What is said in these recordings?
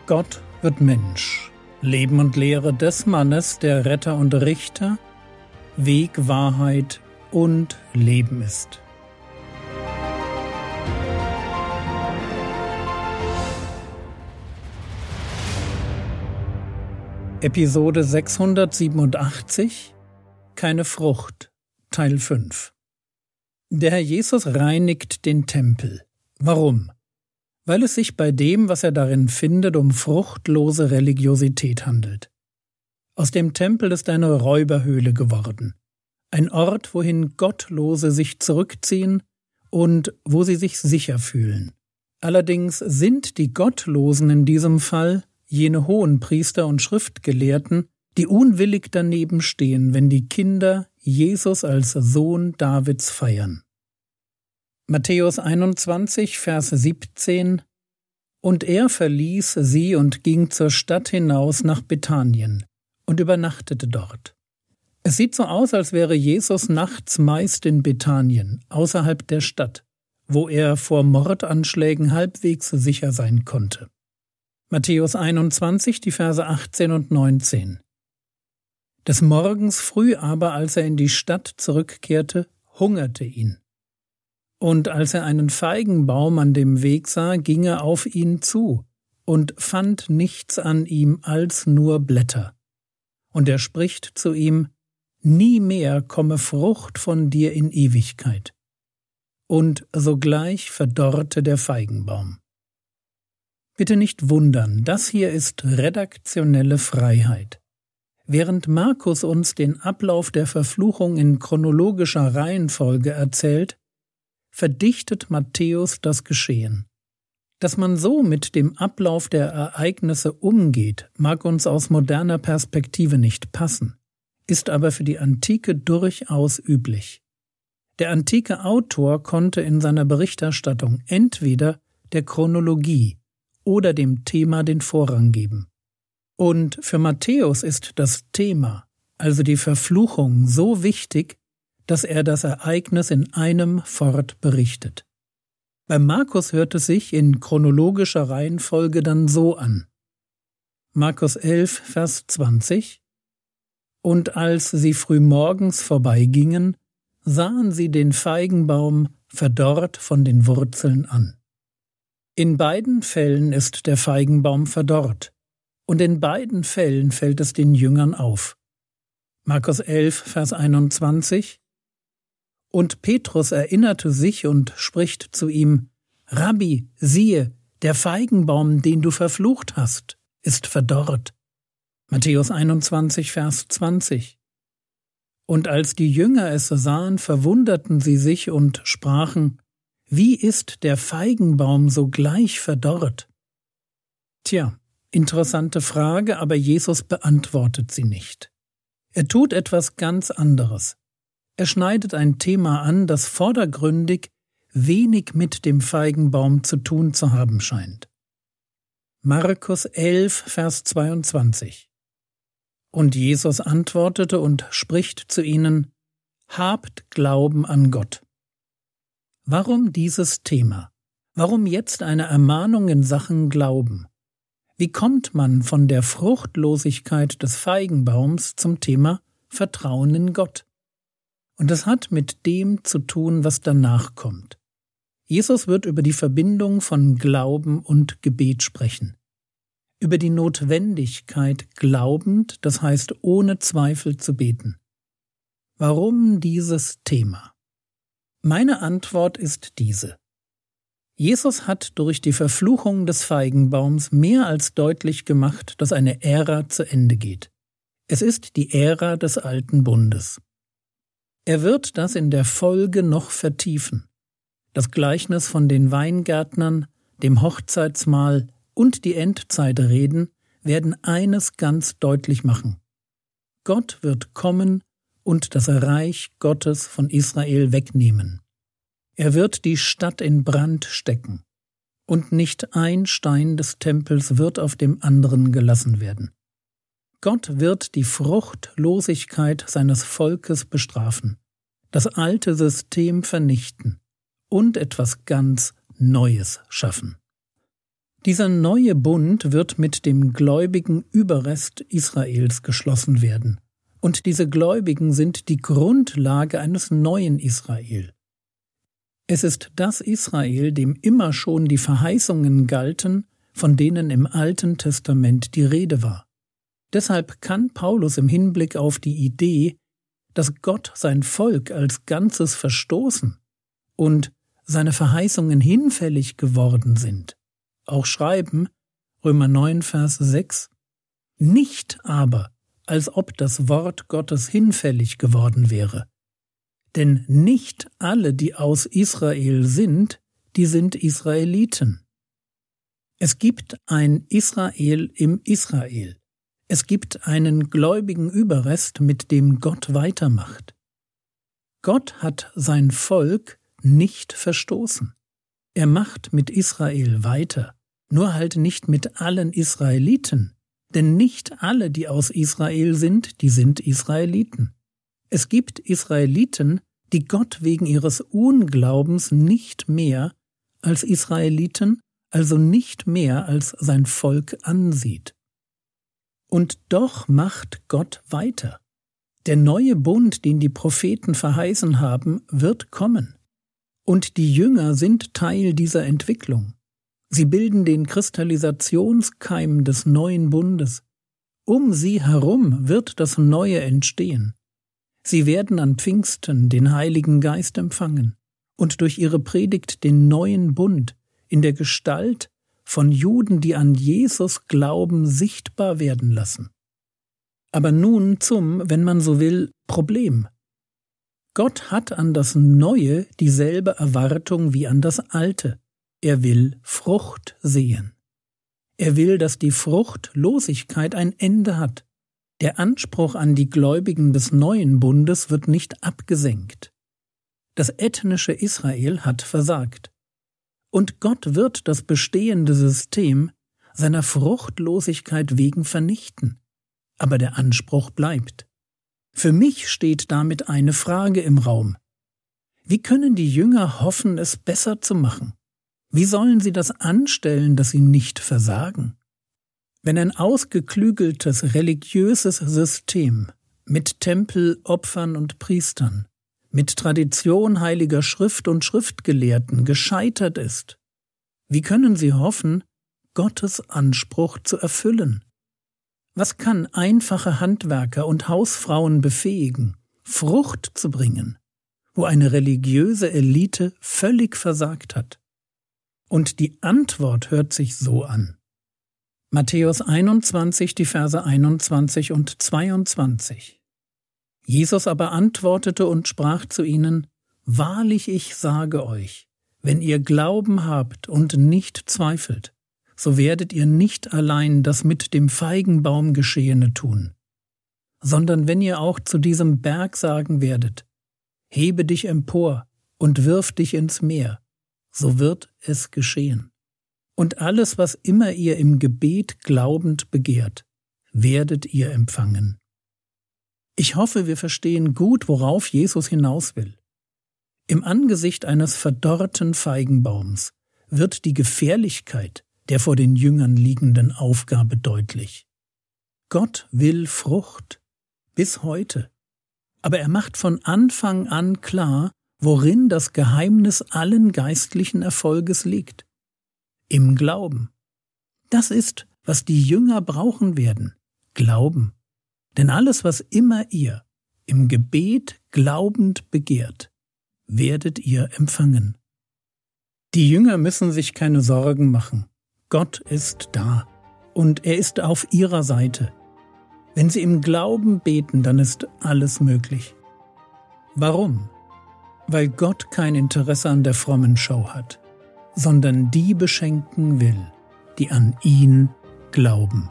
Gott wird Mensch. Leben und Lehre des Mannes, der Retter und Richter, Weg, Wahrheit und Leben ist. Episode 687 Keine Frucht, Teil 5. Der Herr Jesus reinigt den Tempel. Warum? Weil es sich bei dem, was er darin findet, um fruchtlose Religiosität handelt. Aus dem Tempel ist eine Räuberhöhle geworden. Ein Ort, wohin Gottlose sich zurückziehen und wo sie sich sicher fühlen. Allerdings sind die Gottlosen in diesem Fall jene Hohenpriester und Schriftgelehrten, die unwillig daneben stehen, wenn die Kinder Jesus als Sohn Davids feiern. Matthäus 21, Vers 17: Und er verließ sie und ging zur Stadt hinaus nach Bethanien und übernachtete dort. Es sieht so aus, als wäre Jesus nachts meist in Bethanien, außerhalb der Stadt, wo er vor Mordanschlägen halbwegs sicher sein konnte. Matthäus 21, die Verse 18 und 19. Des Morgens früh aber, als er in die Stadt zurückkehrte, hungerte ihn. Und als er einen Feigenbaum an dem Weg sah, ging er auf ihn zu und fand nichts an ihm als nur Blätter. Und er spricht zu ihm: Nie mehr komme Frucht von dir in Ewigkeit. Und sogleich verdorrte der Feigenbaum. Bitte nicht wundern, das hier ist redaktionelle Freiheit. Während Markus uns den Ablauf der Verfluchung in chronologischer Reihenfolge erzählt, verdichtet Matthäus das Geschehen. Dass man so mit dem Ablauf der Ereignisse umgeht, mag uns aus moderner Perspektive nicht passen, ist aber für die Antike durchaus üblich. Der antike Autor konnte in seiner Berichterstattung entweder der Chronologie oder dem Thema den Vorrang geben. Und für Matthäus ist das Thema, also die Verfluchung, so wichtig, dass er das Ereignis in einem fort berichtet. Bei Markus hört es sich in chronologischer Reihenfolge dann so an. Markus 11, Vers 20: Und als sie frühmorgens vorbeigingen, sahen sie den Feigenbaum verdorrt von den Wurzeln an. In beiden Fällen ist der Feigenbaum verdorrt, und in beiden Fällen fällt es den Jüngern auf. Markus 11, Vers 21: Und Petrus erinnerte sich und spricht zu ihm: Rabbi, siehe, der Feigenbaum, den du verflucht hast, ist verdorrt. Matthäus 21, Vers 20. Und als die Jünger es sahen, verwunderten sie sich und sprachen: Wie ist der Feigenbaum sogleich verdorrt? Tja, interessante Frage, aber Jesus beantwortet sie nicht. Er tut etwas ganz anderes. Er schneidet ein Thema an, das vordergründig wenig mit dem Feigenbaum zu tun zu haben scheint. Markus 11, Vers 22. Und Jesus antwortete und spricht zu ihnen: Habt Glauben an Gott. Warum dieses Thema? Warum jetzt eine Ermahnung in Sachen Glauben? Wie kommt man von der Fruchtlosigkeit des Feigenbaums zum Thema Vertrauen in Gott? Und es hat mit dem zu tun, was danach kommt. Jesus wird über die Verbindung von Glauben und Gebet sprechen. Über die Notwendigkeit, glaubend, das heißt ohne Zweifel zu beten. Warum dieses Thema? Meine Antwort ist diese. Jesus hat durch die Verfluchung des Feigenbaums mehr als deutlich gemacht, dass eine Ära zu Ende geht. Es ist die Ära des Alten Bundes. Er wird das in der Folge noch vertiefen. Das Gleichnis von den Weingärtnern, dem Hochzeitsmahl und die Endzeitreden werden eines ganz deutlich machen. Gott wird kommen und das Reich Gottes von Israel wegnehmen. Er wird die Stadt in Brand stecken, und nicht ein Stein des Tempels wird auf dem anderen gelassen werden. Gott wird die Fruchtlosigkeit seines Volkes bestrafen, das alte System vernichten und etwas ganz Neues schaffen. Dieser neue Bund wird mit dem gläubigen Überrest Israels geschlossen werden. Und diese Gläubigen sind die Grundlage eines neuen Israel. Es ist das Israel, dem immer schon die Verheißungen galten, von denen im Alten Testament die Rede war. Deshalb kann Paulus im Hinblick auf die Idee, dass Gott sein Volk als Ganzes verstoßen und seine Verheißungen hinfällig geworden sind, auch schreiben, Römer 9, Vers 6, nicht aber, als ob das Wort Gottes hinfällig geworden wäre. Denn nicht alle, die aus Israel sind, die sind Israeliten. Es gibt ein Israel im Israel. Es gibt einen gläubigen Überrest, mit dem Gott weitermacht. Gott hat sein Volk nicht verstoßen. Er macht mit Israel weiter, nur halt nicht mit allen Israeliten, denn nicht alle, die aus Israel sind, die sind Israeliten. Es gibt Israeliten, die Gott wegen ihres Unglaubens nicht mehr als Israeliten, also nicht mehr als sein Volk ansieht. Und doch macht Gott weiter. Der neue Bund, den die Propheten verheißen haben, wird kommen. Und die Jünger sind Teil dieser Entwicklung. Sie bilden den Kristallisationskeim des neuen Bundes. Um sie herum wird das Neue entstehen. Sie werden an Pfingsten den Heiligen Geist empfangen und durch ihre Predigt den neuen Bund in der Gestalt von Juden, die an Jesus glauben, sichtbar werden lassen. Aber nun zum, wenn man so will, Problem. Gott hat an das Neue dieselbe Erwartung wie an das Alte. Er will Frucht sehen. Er will, dass die Fruchtlosigkeit ein Ende hat. Der Anspruch an die Gläubigen des neuen Bundes wird nicht abgesenkt. Das ethnische Israel hat versagt. Und Gott wird das bestehende System seiner Fruchtlosigkeit wegen vernichten. Aber der Anspruch bleibt. Für mich steht damit eine Frage im Raum. Wie können die Jünger hoffen, es besser zu machen? Wie sollen sie das anstellen, dass sie nicht versagen? Wenn ein ausgeklügeltes religiöses System mit Tempel, Opfern und Priestern, mit Tradition heiliger Schrift und Schriftgelehrten gescheitert ist, wie können sie hoffen, Gottes Anspruch zu erfüllen? Was kann einfache Handwerker und Hausfrauen befähigen, Frucht zu bringen, wo eine religiöse Elite völlig versagt hat? Und die Antwort hört sich so an. Matthäus 21, die Verse 21 und 22. Jesus aber antwortete und sprach zu ihnen, Wahrlich, ich sage euch, wenn ihr Glauben habt und nicht zweifelt, so werdet ihr nicht allein das mit dem Feigenbaum Geschehene tun, sondern wenn ihr auch zu diesem Berg sagen werdet, hebe dich empor und wirf dich ins Meer, so wird es geschehen. Und alles, was immer ihr im Gebet glaubend begehrt, werdet ihr empfangen. Ich hoffe, wir verstehen gut, worauf Jesus hinaus will. Im Angesicht eines verdorrten Feigenbaums wird die Gefährlichkeit der vor den Jüngern liegenden Aufgabe deutlich. Gott will Frucht, bis heute. Aber er macht von Anfang an klar, worin das Geheimnis allen geistlichen Erfolges liegt. Im Glauben. Das ist, was die Jünger brauchen werden, Glauben. Denn alles, was immer ihr im Gebet glaubend begehrt, werdet ihr empfangen. Die Jünger müssen sich keine Sorgen machen. Gott ist da und er ist auf ihrer Seite. Wenn sie im Glauben beten, dann ist alles möglich. Warum? Weil Gott kein Interesse an der frommen Show hat, sondern die beschenken will, die an ihn glauben.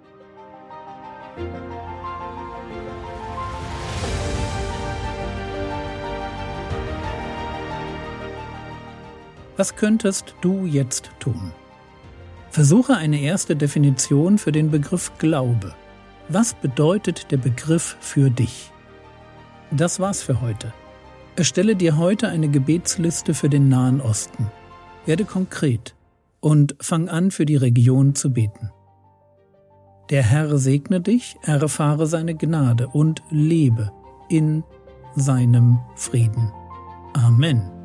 Was könntest du jetzt tun? Versuche eine erste Definition für den Begriff Glaube. Was bedeutet der Begriff für dich? Das war's für heute. Erstelle dir heute eine Gebetsliste für den Nahen Osten. Werde konkret. und fang an, für die Region zu beten. Der Herr segne dich, erfahre seine Gnade und lebe in seinem Frieden. Amen.